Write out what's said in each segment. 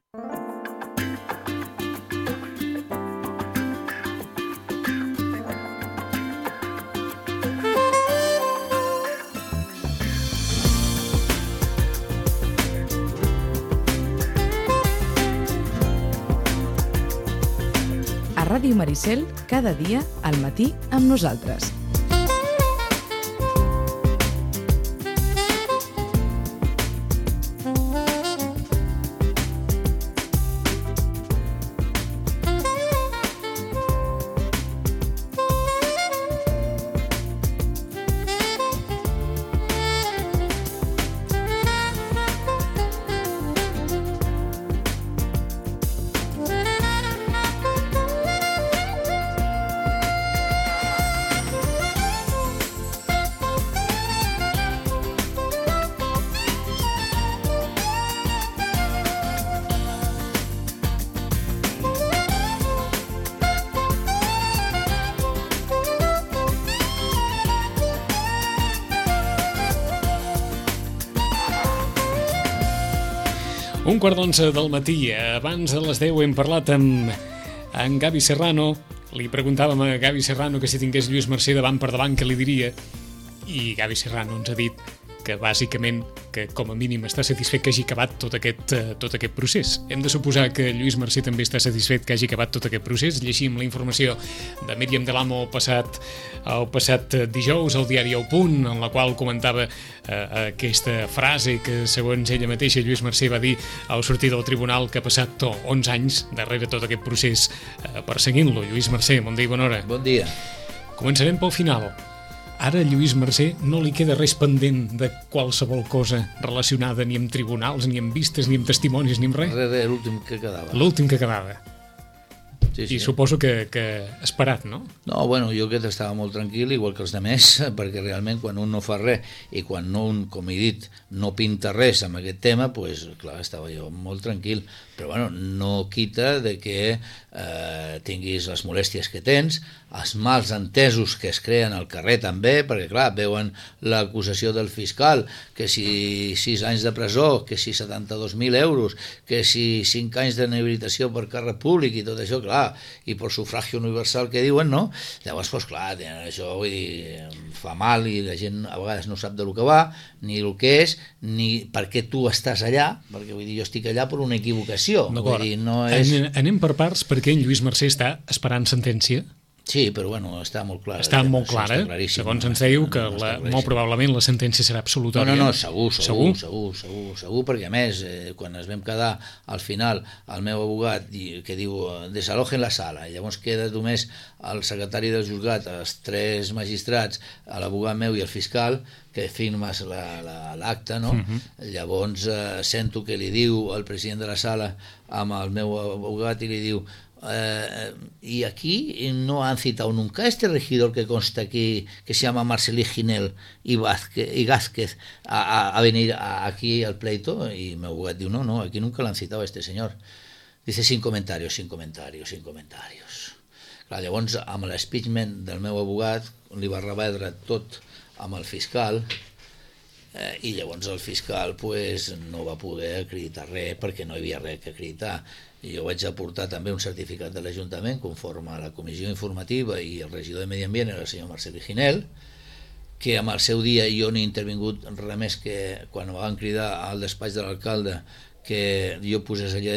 A Ràdio Maricel, cada dia al matí amb nosaltres. Un quart d'11 del matí, abans de les 10 hem parlat amb en Gavi Serrano. Li preguntàvem a Gavi Serrano que si tingués Lluís Mercè davant per davant què li diria, i Gavi Serrano ens ha dit que bàsicament que com a mínim està satisfet que hagi acabat tot aquest procés. Hem de suposar que Lluís Mercè també està satisfet que hagi acabat tot aquest procés. Llegim la informació de Míriam del Amo el passat dijous al diari El Punt, en la qual comentava aquesta frase que, segons ella mateixa, Lluís Mercè va dir al sortir del tribunal, que ha passat 11 anys darrere tot aquest procés perseguint-lo. Lluís Mercè, bon dia i bona hora. Bon dia. Començarem pel final. Ara a Lluís Mercè no li queda res pendent de qualsevol cosa relacionada ni amb tribunals, ni amb vistes, ni amb testimonis, ni amb res. Res, l'últim que quedava. L'últim que quedava. Sí, sí. I suposo que esperat, no? No, bueno, jo aquest estava molt tranquil, igual que els demés, perquè realment quan un no fa res i quan un, com he dit, no pinta res amb aquest tema, pues, clar, estava jo molt tranquil. Però bueno, no quita de que tinguis les molèsties que tens, els mals entesos que es creen al carrer també, perquè clar, veuen l'acusació del fiscal, que si 6 anys de presó, que si 72.000 euros, que si 5 anys d'inhabilitació per càrrec públic i tot això, clar, i per sufragi universal que diuen, no? Llavors, doncs clar, això vull dir, fa mal i la gent a vegades no sap de lo que va, ni el que és, ni per què tu estàs allà, perquè vull dir, jo estic allà per una equivocació. Vull dir, no és... Anem per parts, perquè en Lluís Mercè està esperant sentència. Sí, però bueno, està molt clar. Està molt clara, segons ens diu que molt probablement la sentència serà absolutòria. No, segur, perquè a més, quan ens vam quedar al final, el meu abogat que diu desalojen la sala, i llavors queda només el secretari del juzgat, els 3 magistrats, l'abogat meu i el fiscal, que firmes l'acte, no? Llavors sento que li diu el president de la sala amb el meu abogat i li diu y aquí no han citado nunca a este regidor que consta aquí, que se llama Marcelí Ginel y Gázquez a venir aquí al pleito, y mi abogado dice no, aquí nunca lo han citado a este señor. Dice sin comentarios. Clar, llavors amb l'speechment del meu abogat li va revedre tot amb el fiscal, i llavors el fiscal pues, no va poder acreditar res perquè no hi havia res que acreditar. I jo vaig aportar també un certificat de l'Ajuntament conforme a la comissió informativa, i el regidor de Medi Ambient era el senyor Marcelí Ginel, que amb el seu dia jo no he intervingut res més que quan em van cridar al despatx de l'alcalde que jo posés allà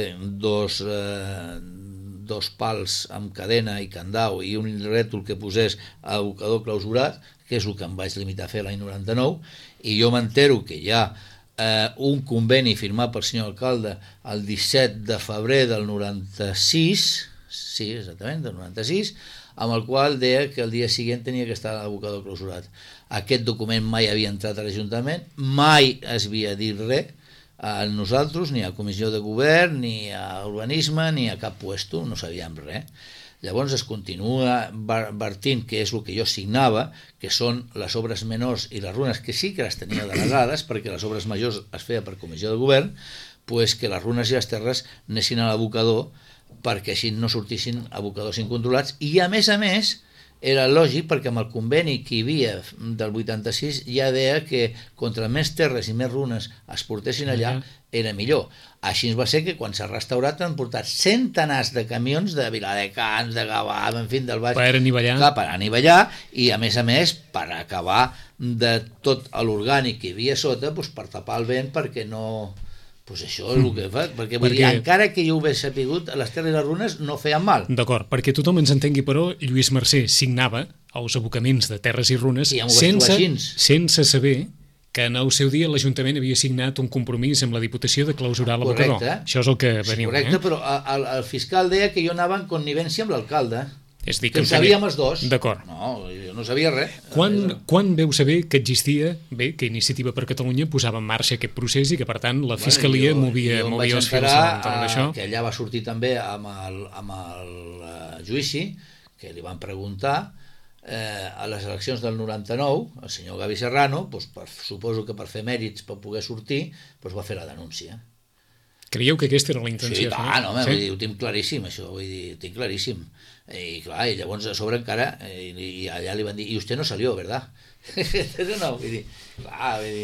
dos pals amb cadena i candau i un rètol que posés abocador clausurat, que és el que em vaig limitar a fer l'any 99, i jo m'entero que hi ha un conveni firmat pel senyor alcalde el 17 de febrer del 96, sí, exactament, del 96, amb el qual deia que el dia següent tenia que estar l'abocador clausurat. Aquest document mai havia entrat a l'Ajuntament, mai es havia dit res a nosaltres, ni a comissió de govern, ni a urbanisme, ni a cap puesto, no sabíem res. Llavors es continua vertint, que és el que jo signava, que són les obres menors i les runes, que sí que les tenia delegades, perquè les obres majors es feia per comissió de govern, pues que les runes i les terres anessin a l'abocador, perquè així no sortissin abocadors incontrolats, i a més era lògic perquè amb el conveni que hi havia del 86 ja deia que contra més terres i més runes es portessin allà, era millor. Així va ser que quan s'ha restaurat han portat centenars de camions de Viladecans, de Gavà, en fi, del Baix... Per anivellar. Clar, per anivellar, i a més, per acabar de tot l'orgànic que hi havia sota, doncs, per tapar el vent perquè no... Doncs això és el que fa, perquè vull dir, encara que jo ho hagués sapigut, les terres i les runes no feien mal. D'acord, perquè tothom ens entengui, però Lluís Mercè signava els abocaments de terres i runes sense saber que en el seu dia l'Ajuntament havia signat un compromís amb la Diputació de clausurar l'abocador. Això és el que veniu. Correcte, però el fiscal deia que jo anava en connivència amb l'alcalde. És dir, que en sabíem els dos. D'acord. No, jo no sabia res. Quan veu saber que existia, que Iniciativa per Catalunya posava en marxa aquest procés i que, per tant, la Fiscalia movia els fils d'això? Que allà va sortir també amb el judici, que li van preguntar a les eleccions del 99, el senyor Gavi Serrano, suposo que per fer mèrits per poder sortir, va fer la denúncia. Creieu que aquesta era la intenció? Sí, tant, home, vull dir, ho tinc claríssim, això, vull dir, ho tinc claríssim. I clar, i llavors a sobre encara, i allà li van dir, i vostè no salió, ¿verdad? No, vull dir, clar, vull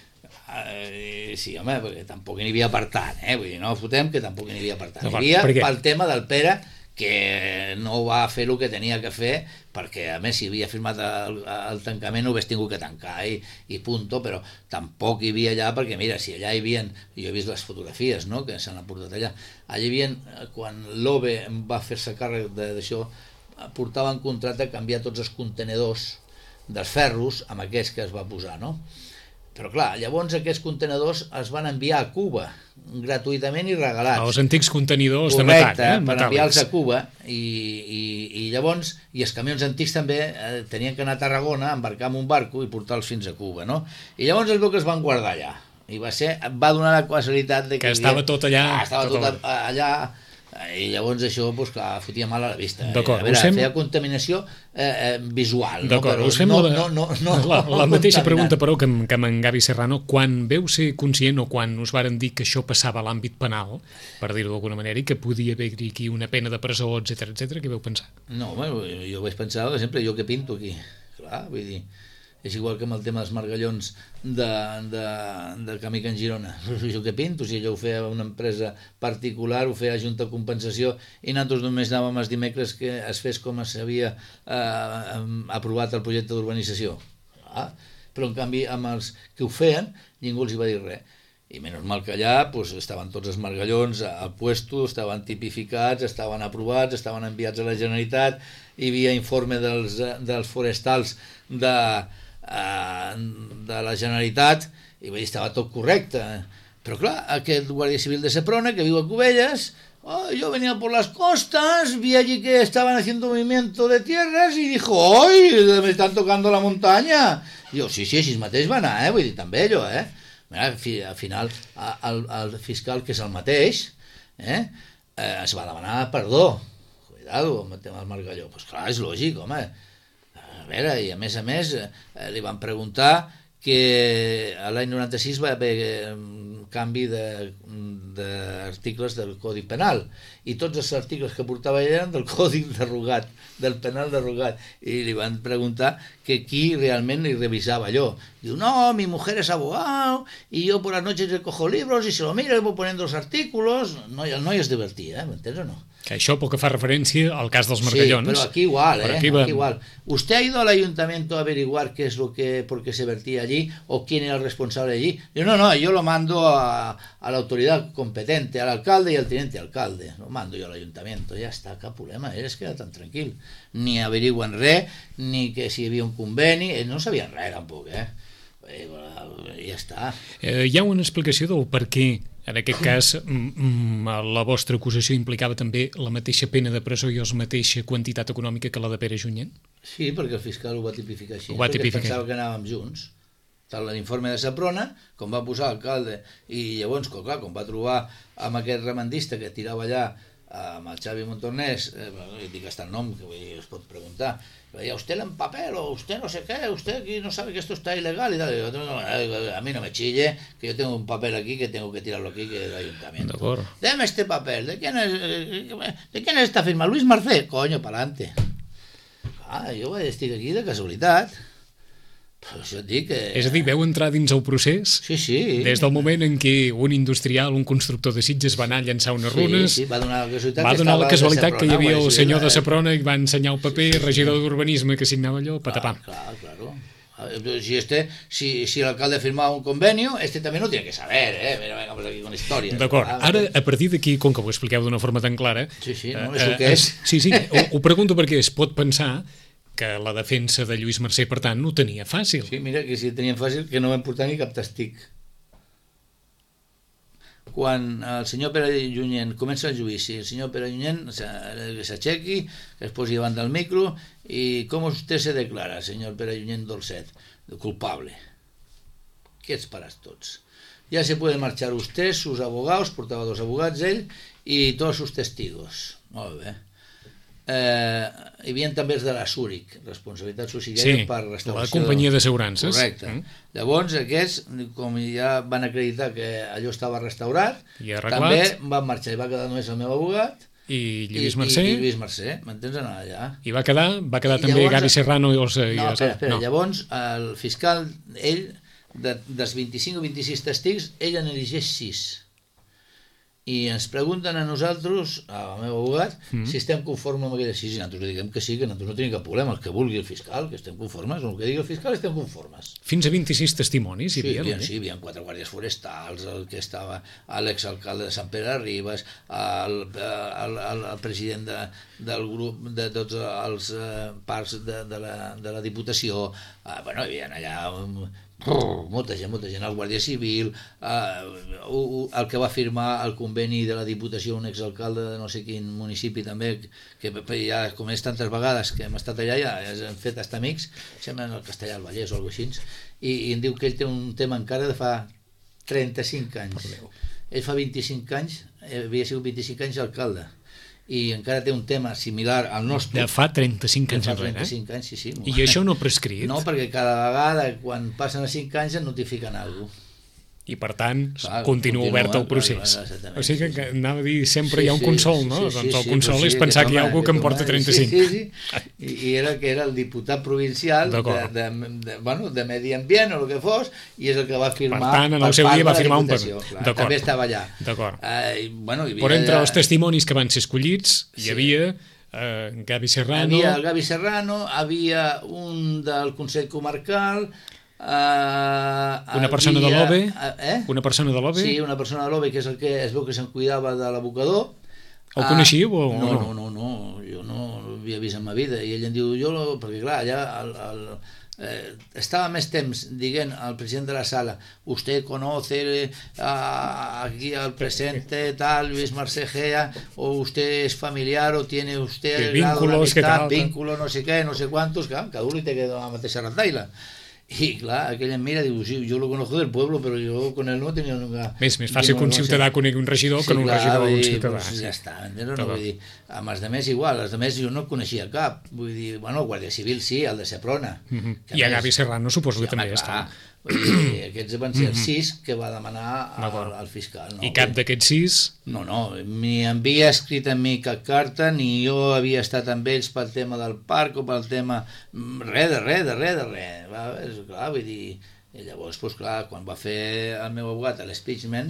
dir, sí, home, perquè tampoc n'hi havia per tant, vull dir, no fotem que tampoc n'hi havia per tant. Hi havia pel tema del Pere, que no va fer el que tenia que fer, perquè a més si havia firmat el tancament ho hagués tingut que tancar i punto, però tampoc hi havia allà, perquè mira, si allà hi havia, jo he vist les fotografies, no?, que s'han aportat allà hi havia, quan l'OVE va fer-se càrrec d'això, portaven contracte a canviar tots els contenedors dels ferros amb aquests que es va posar, no? Però clar, llavors aquests contenedors es van enviar a Cuba gratuïtament i regalats. Els antics contenidors de metall, per enviar-los a Cuba i llavors, i els camions antics també tenien que anar a Tarragona, embarcar en un barco i portar-los fins a Cuba, no? I llavors es veu que es van guardar allà i va donar la casualitat de que estava tot allà. Estava tot allà. I llavors això, doncs clar, fotia mal a la vista. D'acord, feia contaminació visual. D'acord, us fem la mateixa pregunta, però, que amb en Gavi Serrano. Quan veu ser conscient o quan us varen dir que això passava a l'àmbit penal, per dir-ho d'alguna manera, i que podia haver-hi aquí una pena de presó, etc, què veu pensar? No, jo vaig pensar que sempre jo que pinto aquí. Clar, vull dir, és igual que amb el tema dels margallons de Camí Can Girona. Jo què pinto? Si allò ho feia una empresa particular, ho feia Junta de Compensació, i nosaltres només anàvem els dimecres que es fes com s'havia aprovat el projecte d'urbanització. Però en canvi amb els que ho feien ningú els hi va dir res. I menys mal que allà estaven tots els margallons al puesto, estaven tipificats, estaven aprovats, estaven enviats a la Generalitat, hi havia informe dels forestals de la Generalitat, i vull dir, estava tot correcte. Però clar, aquest guàrdia civil de Seprona que viu a Cubelles, yo venía por las costas, vi allí que estaban haciendo movimiento de tierras y dijo, ¡ay, me están tocando la montaña! I jo, sí, així mateix va anar, vull dir, també allò, Mira, al final el fiscal, que és el mateix, es va demanar perdó. Cuidado amb el tema del margalló. Pues clar, és lògic, home. A veure, i a més li van preguntar que l'any 96 va haver canvi d'articles del Codi Penal i tots els articles que portava ell eren del Codi derogat, del penal derogat, i li van preguntar que qui realment li revisava allò. Diu, no, mi mujer es abogado y yo por las noches le cojo libros y se lo miro y voy poniendo los artículos. El noi es divertia, ¿m'entens o no? Que això pel que fa referència al cas dels margallons. Sí, pero aquí igual, aquí igual. ¿Usted ha ido al ayuntamiento a averiguar qué es lo que, por qué se vertía allí o quién era el responsable allí? Yo no, yo lo mando a la autoridad competente, al alcalde y al teniente alcalde. Lo mando yo al ayuntamiento, ya está, cap problema, es queda tan tranquil. Ni averigüen res, ni que si hi havia un conveni, no sabien res tampoc, ja està. Hi ha una explicació del per què en aquest cas la vostra acusació implicava també la mateixa pena de presó i la mateixa quantitat econòmica que la de Pere Junyent? Sí, perquè el fiscal ho va tipificar així, perquè pensava que anàvem junts. Tant l'informe de Seprona, com va posar l'alcalde, i llavors, clar, com va trobar amb aquest remandista que tirava allà amb el Xavi Montornès, dic hasta el nom, que es pot preguntar, usted en papel, o usted no sé qué, usted aquí no sabe que esto está ilegal y tal. A mí no me chille, que yo tengo un papel aquí que tengo que tirarlo aquí, que es el ayuntamiento. Deme este papel, ¿de quién es esta firma? Luis Marcé, coño, pa'lante. Jo vaig estar aquí de casualitat, Però això et dic que... És a dir, veu entrar dins el procés? Sí, sí. Des del moment en què un industrial, un constructor de Sitges va anar a llançar unes runes, Sí, va donar la casualitat que hi havia el senyor de Seprona, Seprona i va ensenyar el paper, regidor d'urbanisme que signava allò, patapam. Claro. Si el alcalde firmaba un convenio, también lo tiene que saber, Mira, venga, pues aquí con historias. D'acord. Ara, a partir d'aquí, com que ho expliqueu d'una forma tan clara... Sí, no, és el que és. Sí, ho pregunto perquè es pot pensar que la defensa de Lluís Mercè, per tant, no ho tenia fàcil. Sí, mira, que si tenien fàcil, que no van portar ni cap testic. Quan el senyor Pere Junyent comença el judici, el senyor Pere Junyent s'aixequi, que es posi davant del micro, i com usted se declara, senyor Pere Junyent Dolcet? Culpable. ¿Qué esperas tots? Ya se pueden marchar usted, sus abogados, portava dos abogats ell, i tots sus testigos. Molt bé. Hi havia també els de la Zurich, responsabilitat subsidiària per restauració. La companyia d'assegurances. Correcte. Llavors aquests, com ja van acreditar que allò estava restaurat, també van marxar i va quedar només el meu abogat i Lluís Mercè. I Lluís Mercè, m'entens, anar allà. I va quedar també Gavi Serrano i els... No, espera. Llavors el fiscal, ell, dels 25 o 26 testigs, ell en elegeix 6. I ens pregunten a nosaltres, al meu abogat, si estem conformes amb aquella decisió. I nosaltres diguem que sí, que nosaltres no tenim cap problema, el que vulgui el fiscal, que estem conformes, el que digui el fiscal estem conformes. Fins a 26 testimonis hi havia? Sí, hi havia 4 guàrdies forestals, el que estava l'exalcalde de Sant Pere de Ribes, el president del grup de tots els parcs de la Diputació, hi havia allà... molta gent, el Guàrdia Civil, el que va firmar el conveni de la Diputació, un exalcalde de no sé quin municipi també, que ja com és tantes vegades que hem estat allà, ja hem fet hasta amics, sembla el Castellà del Vallès o alguna cosa així, i em diu que ell té un tema encara de fa 35 anys. Ell fa 25 anys, havia sigut 25 anys alcalde, i encara té un tema similar al nostre. De fa 35 anys enrere. 35 anys, sí. I això no ha prescrit? No, perquè cada vegada, quan passen els 5 anys, et notifiquen alguna cosa. I per tant, continua obert el procés. O sigui que anava a dir, sempre hi ha un consol, no? Doncs el consol és pensar que hi ha algú que en porta 35. Sí. I era que era el diputat provincial de Medi Ambient o el que fos, i és el que va firmar... Per tant, en el seu dia va firmar un paper. També estava allà. D'acord. Però entre els testimonis que van ser escollits, hi havia... Gavi Serrano... Havia el Gavi Serrano, havia un del Consell Comarcal... una persona de l'OBE? Una persona de l'OBE? Sí, una persona de l'OBE, que és el que es veu que se'n cuidava de l'abocador. El coneixíeu o no? No, jo no l'havia vist en ma vida, i ell em diu, perquè clar, allà estava més temps dient al president de la sala, usted conoce aquí al presente tal, Luis Mercè Gea, o usted es familiar o tiene usted vínculos, vínculo, no sé què, no sé quantos, clar, cada un li té que donar la mateixa randaila. I clar, aquell em mira i diu, sí, jo lo conozco del pueblo, però jo con él no tenia nunca... Més fàcil que un ciutadà conegui un regidor que un regidor d'un ciutadà. Ja està, vull dir, amb els altres igual, els altres jo no coneixia cap, vull dir, el Guàrdia Civil sí, el de Seprona. I a Gavi Serrano suposo que també està. Vull dir, aquests van ser els 6 que va demanar al fiscal. I cap d'aquests 6? No, ni havia escrit a mi cap carta, ni jo havia estat amb ells pel tema del parc o pel tema... Res. Clar, vull dir... I llavors, clar, quan va fer el meu abogat l'impeachment,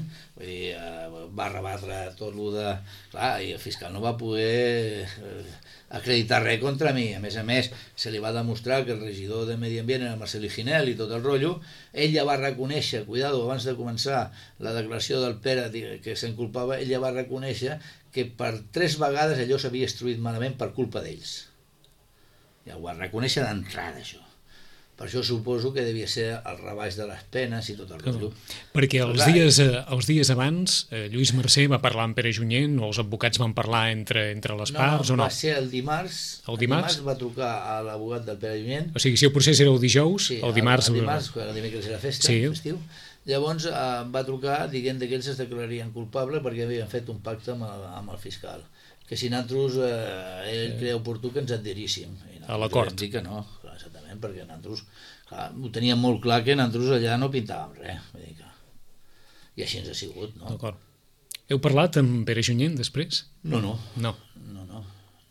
va rebatre tot el de... Clar, i el fiscal no va poder acreditar res contra mi. A més, se li va demostrar que el regidor de Medi Ambient era Marcel Ginel i tot el rotllo. Ell ja va reconèixer, abans de començar la declaració del Pere que s'enculpava, ell ja va reconèixer que per 3 vegades allò s'havia instruït malament per culpa d'ells. Ja ho va reconèixer d'entrada, això. Per això suposo que devia ser el rebaix de les penes i tot el rotllo. Perquè els dies abans Lluís Mercè va parlar amb Pere Junyent o els advocats van parlar entre les parts o no? Va ser el dimarts. El dimarts va trucar a l'abogat del Pere Junyent. O sigui, si el procés era el dijous, el dimarts... El dimecres era festa, festiu. Llavors va trucar dient que ells es declararien culpable perquè havien fet un pacte amb el fiscal. Que si nosaltres ell creia oportú que ens adheríssim. A l'acord. Vam dir que no, exactament, perquè nosaltres ho teníem molt clar que nosaltres allà no pintàvem res. I així ens ha sigut, no? D'acord. Heu parlat amb Pere Junyent després? No.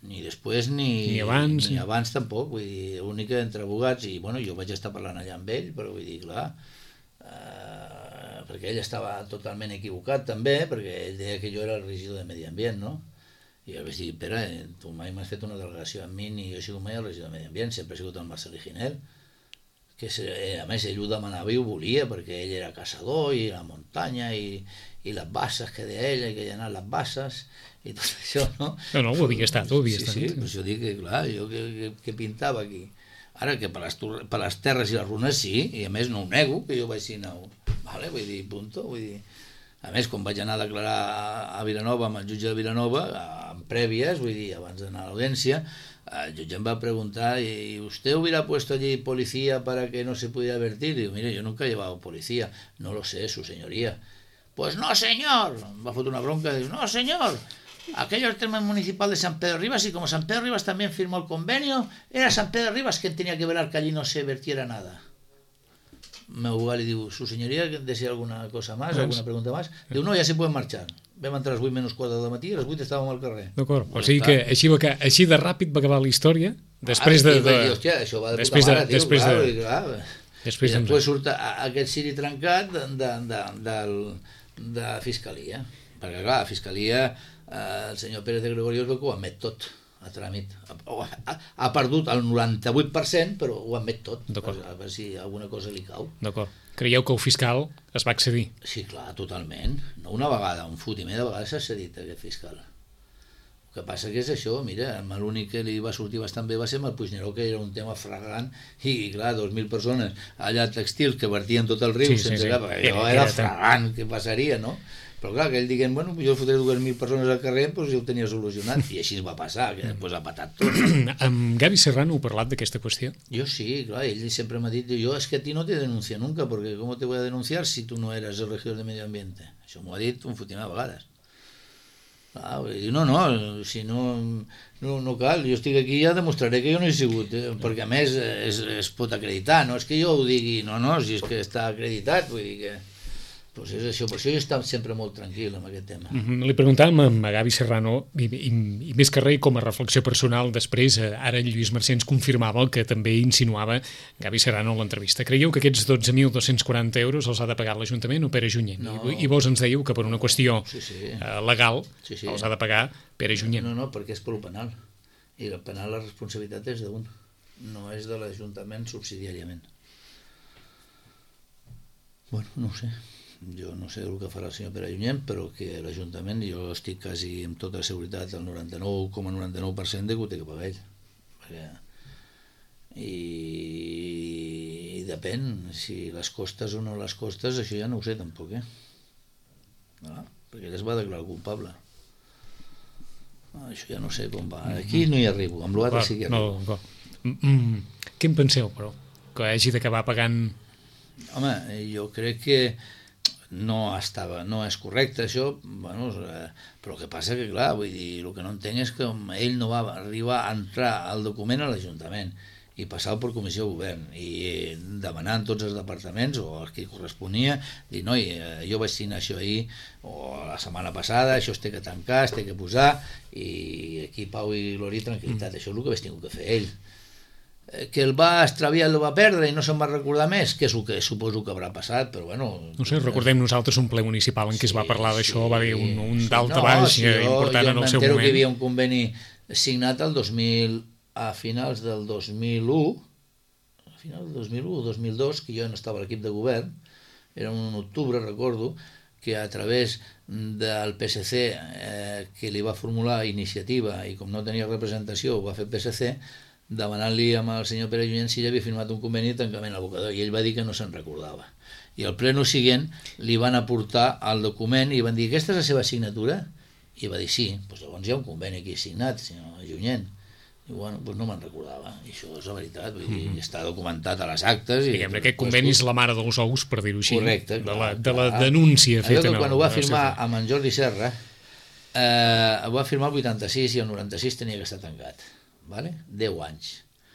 ni després ni abans tampoc, vull dir, l'únic que entre abogats, i bueno, jo vaig estar parlant allà amb ell, però vull dir, clar, perquè ell estava totalment equivocat també, perquè ell deia que jo era el regidor de Medi Ambient, no? I jo vaig dir, Pere, tu mai m'has fet una delegació amb mi, ni jo he sigut mai el regidor de Medi Ambient, sempre he sigut el Marcelí Ginel, que a més ell ho demanava i ho volia, perquè ell era caçador, i la muntanya, i les basses que deia ell, que hi ha anat les basses, i tot això, no? No, ho havia estat, Sí, doncs jo dic que, clar, jo que pintava aquí. Ara que per les terres i les runes sí, i a més no ho nego, que jo vaig signar, vale, vull dir, punto, vull dir. A més, quan vaig anar a declarar a Vilanova, amb el jutge de Vilanova, en prèvies, vull dir, abans d'anar a l'audiència, el jutge em va preguntar, ¿y usted hubiera puesto allí policía para que no se pudiera advertir? Digo, mire, yo nunca he llevado policía. No lo sé, su señoría. Pues no, señor. Va a fotre una bronca. Digo, no, señor. Aquello es el tema municipal de San Pedro Ribas y como San Pedro Ribas también firmó el convenio, era San Pedro Ribas quien tenía que velar que allí no se vertiera nada. Me abogado le digo, ¿su señoría desea alguna cosa más, alguna pregunta más? Digo, no, ja se pueden marxar. Vam entrar a les 8 menys 4 del matí i a les 8 estàvem al carrer. D'acord, o sigui que així de ràpid va acabar la història, després de... Hòstia, això va de puta mare, tio, clar. I després surt aquest ciri trencat de Fiscalia, perquè clar, a Fiscalia el senyor Pérez de Gregorio es veu que ho admet tot a tràmit. Ha perdut el 98%, però ho admet tot, a veure si alguna cosa li cau. D'acord. Creieu que el fiscal es va accedir? Sí, clar, totalment. No una vegada, un fotimer de vegades s'ha cedit aquest fiscal. El que passa que és això, mira, l'únic que li va sortir bastant bé va ser amb el Puigneró, que era un tema fragant, i clar, 2.000 persones allà tèxtils que vertien tot el riu sense cap, allò era fragant, què passaria, no? Però clar, que ell diguem, bueno, jo fotré 2.000 persones al carrer, doncs ja ho tenia solucionat, i així va passar, que després ha patat tot. Amb Gavi Serrano heu parlat d'aquesta qüestió? Jo sí, clar, ell sempre m'ha dit, jo es que a ti no te denuncia nunca, porque ¿cómo te voy a denunciar si tú no eres el regidor de Medio Ambiente? Això m'ho ha dit un fotimer a vegades. No, si no cal, jo estic aquí i ja demostraré que jo no he sigut, perquè a més es pot acreditar, no és que jo ho digui, no, si és que està acreditat, vull dir que... Pues és això, per això jo estava sempre molt tranquil amb aquest tema. Li preguntàvem a Gavi Serrano, i més que res com a reflexió personal, després ara Lluís Mercè ens confirmava el que també insinuava Gavi Serrano a l'entrevista. Creieu que aquests 12.240 euros els ha de pagar l'Ajuntament o Pere Junyent? No. I vos ens dèieu que per una qüestió legal els ha de pagar Pere Junyent. No, perquè és per lo penal. I el penal la responsabilitat és d'un, no és de l'Ajuntament subsidiàriament. Bueno, no ho sé. Jo no sé el que farà el senyor Pere Junyent, però que l'Ajuntament, jo estic quasi amb tota seguretat al 99,99% de que ho té que pagar ell. I depèn, si les costes o no les costes, això ja no ho sé tampoc, perquè ell es va declarar culpable. Això ja no sé com va. Aquí no hi arribo, amb l'altre sí que hi arribo. Què en penseu, però? Que hagi d'acabar pagant... Home, jo crec que no és correcte això, bueno, però el que passa que, clar, vull dir, el que no entenc és que ell no va arribar a entrar el document a l'Ajuntament i passar per comissió de govern i demanar en tots els departaments o els que corresponia, dir, noi, jo vaig signar això ahir o la setmana passada, això es té que tancar, es té que posar, i aquí pau i glòria i tranquil·litat, això és el que vaig tenir que fer ell. Que el va extraviar, el va perdre i no se'n va recordar més, que és el que suposo que haurà passat, però bueno... No sé, recordem nosaltres un ple municipal en què es va parlar d'això, va haver un dalt a baix important en el seu moment. Jo m'entero que hi havia un conveni signat a finals del 2001, o 2002, que jo no estava a l'equip de govern, era un octubre, recordo, que a través del PSC, que li va formular iniciativa i com no tenia representació ho va fer PSC, demanant-li amb el senyor Pere Junyent si ja havia firmat un conveni de tancament al abocador, i ell va dir que no se'n recordava. I al pleno següent li van aportar el document i van dir, aquesta és la seva signatura? I va dir, sí. Doncs llavors hi ha un conveni aquí signat, senyor Junyent. I bueno, doncs no me'n recordava. I això és la veritat, vull dir, està documentat a les actes. Diguem, aquest conveni és la mare dels ous, per dir-ho així. Correcte. De la denúncia feta. Allò que quan ho va firmar amb en Jordi Serra, ho va firmar el 86 i el 96 tenia que estar tancat. 10 anys.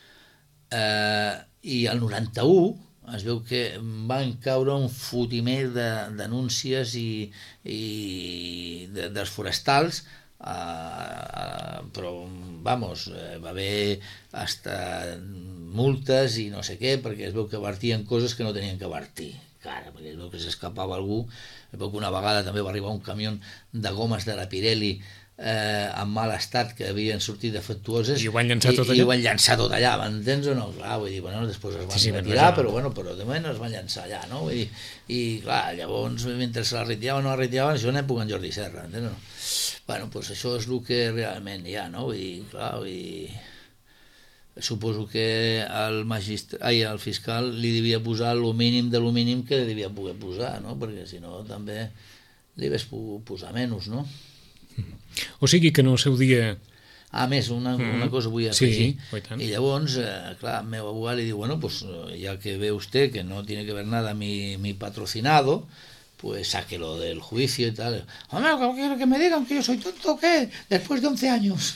I el 91 es veu que van caure un fotimer de denúncies i dels forestals a però, vamos, va haver hasta multes i no sé què, perquè es veu que vertien coses que no tenien que vertir. Cara, perquè es veu que s'escapava algú. Es veu que una vegada també va arribar un camió de gomes de la Pirelli en mal estat, que havien sortit defectuoses, i ho van llançar tot allà? I ho van llançar tot allà, m'entens o no? Clar, vull dir, bueno, després es van retirar, però de moment es van llançar allà, no? Vull dir, i clar, llavors, mentre se la retiraven o no la retiraven, això en època en Jordi Serra, entens o no? Bueno, doncs això és el que realment hi ha, no? Vull dir, clar, suposo que el fiscal li devia posar el mínim de lo mínim que li devia poder posar, no? Perquè si no també li hagués pogut posar menys, no? O sigui que en el seu dia... A més, una cosa vull afegir. Sí, y llavors, clar, el meu abogat li diu, bueno, pues ya que ve usted que no tiene que ver nada mi patrocinado, pues sáquelo del juicio y tal. Hombre, ¿qué quiero que me digan que yo soy tonto o qué? Después de 11 años.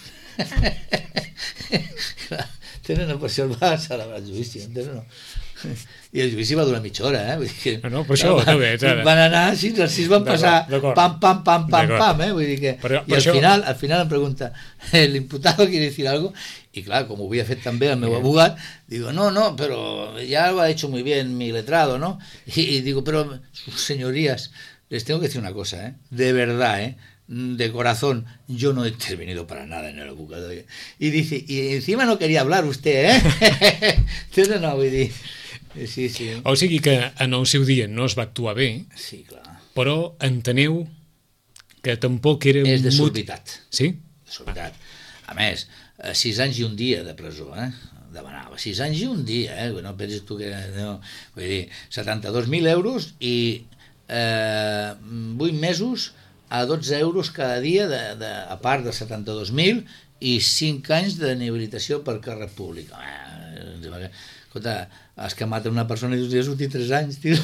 Tenen per això el va celebrar el judici, entens o no? I el judici va durar mitja hora, vull dir que... No, per això també... Van anar així, els 6 van passar pam, pam, pam, pam, pam, vull dir que... I al final em pregunta, ¿el imputado quiere decir algo? Y claro, como havia fet també el meu abogat, digo, no, pero ya lo ha hecho muy bien mi letrado, ¿no? Y digo, pero sus señorías, les tengo que decir una cosa, de verdad, de corazón, yo no he intervenido para nada en el abogado. Y dice, y encima no quería hablar usted, Entonces no, vull dir... Sí. O sigui que en el seu dia no es va actuar bé, sí, clar. Però enteneu que tampoc era... És desorbitat. Sí? Desorbitat. A més, 6 anys i un dia de presó, demanava 6 anys i un dia, no pensis tu que... No. Vull dir, 72.000 euros i 8 mesos a 12 euros cada dia, a part de 72.000, i 5 anys d'inhabilitació per càrrec públic. Escolta, has que matar una persona i dius, ja sortit 3 anys, tio.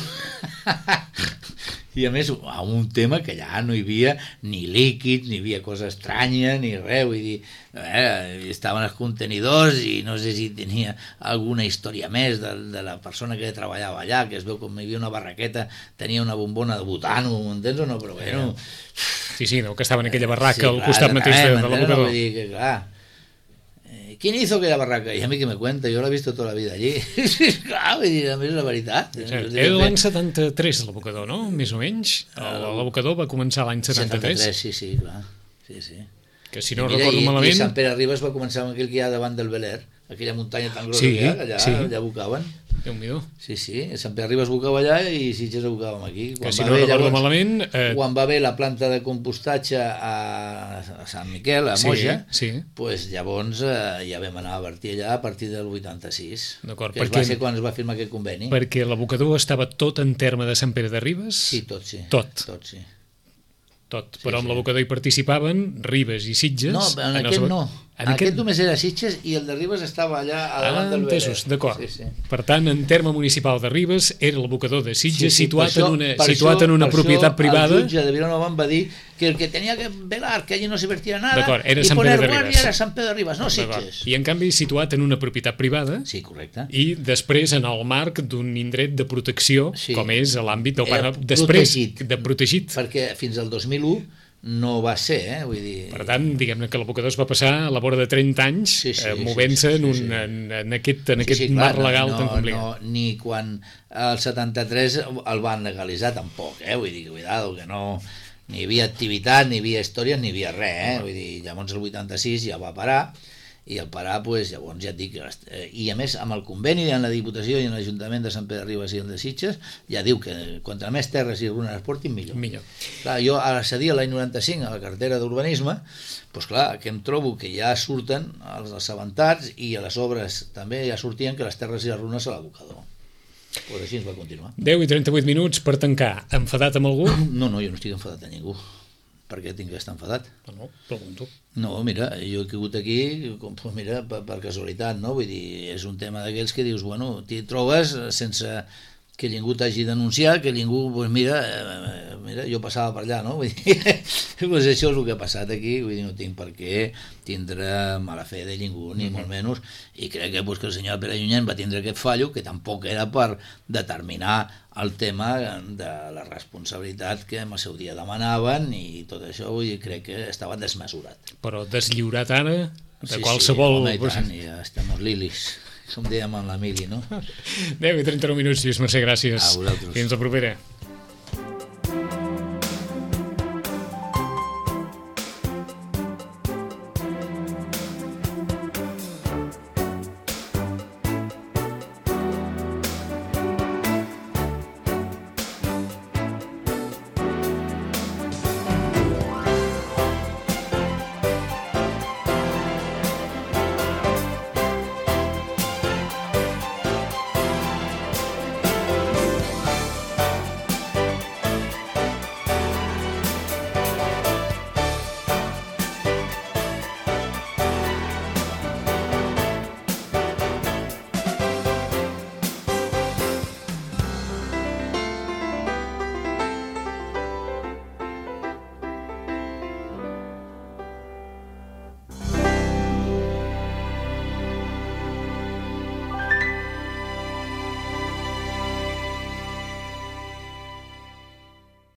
I a més, un tema que allà no hi havia ni líquid, ni hi havia cosa estranya, ni res, vull dir, estaven els contenidors i no sé si tenia alguna història més de la persona que treballava allà, que es veu com hi havia una barraqueta, tenia una bombona de butano, m'entens o no? Però bueno... Sí, no, que estava en aquella barraca al costat mateix de l'abocador. Vull dir que, clar... ¿Quién hizo aquella barraca? Y a mí que me cuenta, yo la he visto toda la vida allí. Clar, vull dir, a més és la veritat. Era l'any 73 l'abocador, no? Més o menys. L'abocador va començar l'any 73. 73, sí, clar. Sí. Que si no recordo malament... I Sant Pere Ribes va començar amb aquell que hi ha davant del Bel Air, aquella muntanya tan grossa que hi ha, allà abocaven. Déu-n'hi-do. Sí, Sant Pere Ribes bocava allà i Sitges abocàvem aquí. Que si no recordo malament... Quan va haver la planta de compostatge a Sant Miquel, a Moja, pues llavors ja vam anar a vertir allà a partir del 86. D'acord. Que va ser quan es va firmar aquest conveni. Perquè l'abocador estava tot en terme de Sant Pere de Ribes? Sí, tot, sí. Tot, però amb l'abocador hi participaven Ribes i Sitges. No, en aquest no. En aquest només era Sitges i el de Ribes estava allà a davant del Bel Air. D'acord. Per tant, en terme municipal de Ribes era l'abocador de Sitges situat en una propietat privada. El jutge de Vilanova em va dir que el que tenia que velar que allí no s'hi vertia nada era i Sant poner Pere de guàrdia era Sant Pere de Ribes, no Sitges. I en canvi situat en una propietat privada. Sí, correcte. I després en el marc d'un indret de protecció, com és l'àmbit del parc, després de protegit. Perquè fins al 2001 no va ser, vull dir... Per tant, diguem-ne que l'abocador es va passar a la vora de 30 anys movent-se en aquest marc legal tan complicat. Ni quan el 73 el van legalitzar tampoc, vull dir, cuidado, que no... Ni hi havia activitat, ni hi havia històries, ni hi havia res, vull dir, llavors el 86 ja va parar, i al parar, pues, llavors ja et dic... I a més, amb el conveni en la Diputació i en l'Ajuntament de Sant Pere de Ribes i el de Sitges, ja diu que contra més terres i runes es portin, millor. Clar, jo a cedir l'any 95 a la cartera d'urbanisme, doncs clar, que em trobo que ja surten els assabentats i a les obres també ja sortien que les terres i les runes a l'abocador. Pues així ens va continuar. 10 i 38 minuts per tancar. Enfadat amb algú? No, jo no estic enfadat amb ningú. Per què tinc d'estar enfadat? No, pregunto. No, mira, jo he caigut aquí per casualitat, no? Vull dir, és un tema d'aquells que dius, bueno, t'hi trobes sense que ningú t'hagi denunciat, que ningú, doncs mira, jo passava per allà, no? Vull dir, doncs això és el que ha passat aquí, vull dir, no tinc per què tindre mala fe de ningú, ni molt menys, i crec que, doncs, que el senyor Pere Llunyent va tindre aquest fallo, que tampoc era per determinar el tema de la responsabilitat que en el seu dia demanaven, i tot això, vull dir, crec que estava desmesurat. Però deslliurat ara de qualsevol... Sí, home, i tant, ja estem els lilis, com dèiem en l'Emili, no? 10 i 39 minuts, Lluís Mercè, gràcies. A vosaltres. Fins la propera.